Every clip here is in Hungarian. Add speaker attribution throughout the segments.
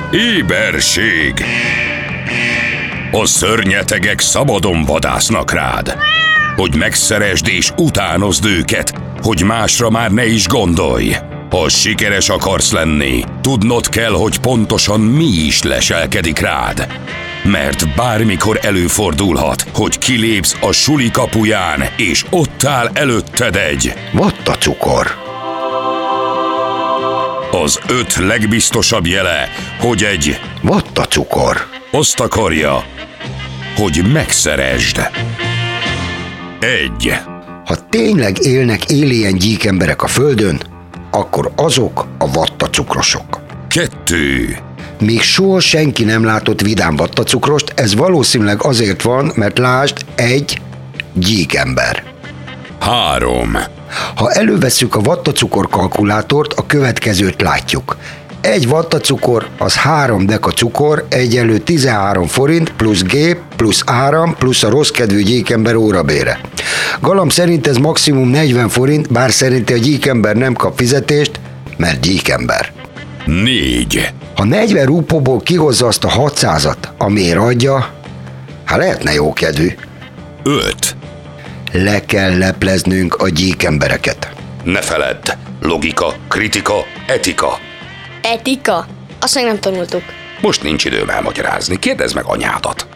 Speaker 1: Éberség! A szörnyetegek szabadon vadásznak rád, hogy megszeresd és utánozd őket, hogy másra már ne is gondolj. Ha sikeres akarsz lenni, tudnod kell, hogy pontosan mi is leselkedik rád. Mert bármikor előfordulhat, hogy kilépsz a suli kapuján, és ott áll előtted egy
Speaker 2: vattacukor.
Speaker 1: Az 5 legbiztosabb jele, hogy egy
Speaker 2: vattacukor
Speaker 1: azt akarja, hogy megszeresd. 1.
Speaker 2: Ha tényleg élnek alien gyík emberek a földön, akkor azok a vattacukrosok.
Speaker 1: 2.
Speaker 2: Még soha senki nem látott vidám vattacukrost, ez valószínűleg azért van, mert lásd, egy gyíkember.
Speaker 1: 3.
Speaker 2: Ha elővesszük a vattacukor kalkulátort, a következőt látjuk. Egy vattacukor az 3 deka cukor egyenlő 13 forint plusz gép plusz áram plusz a rosszkedvű gyíkember órabére. Galamb szerint ez maximum 40 forint, bár szerinte a gyíkember nem kap fizetést, mert gyíkember.
Speaker 1: 4.
Speaker 2: Ha 40 rúpóból kihozza azt a 600-at, amiért adja, hát lehetne jókedvű.
Speaker 1: 5.
Speaker 2: Le kell lepleznünk a gyíkembereket.
Speaker 1: Ne feledd, logika, kritika, etika.
Speaker 3: Etika? Azt még nem tanultuk.
Speaker 1: Most nincs időm elmagyarázni, kérdezd meg anyádat.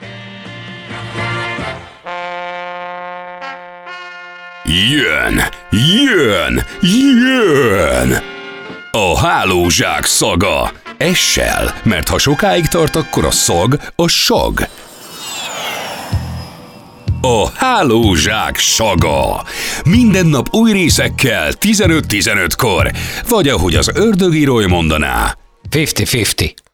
Speaker 1: Jön, jön, jön! A hálózsák szaga. Essel, mert ha sokáig tart, akkor a szag a sag. A hálózsák saga. Minden nap új részekkel 15-15-kor, vagy ahogy az ördögi Roy mondaná.
Speaker 4: 50-50.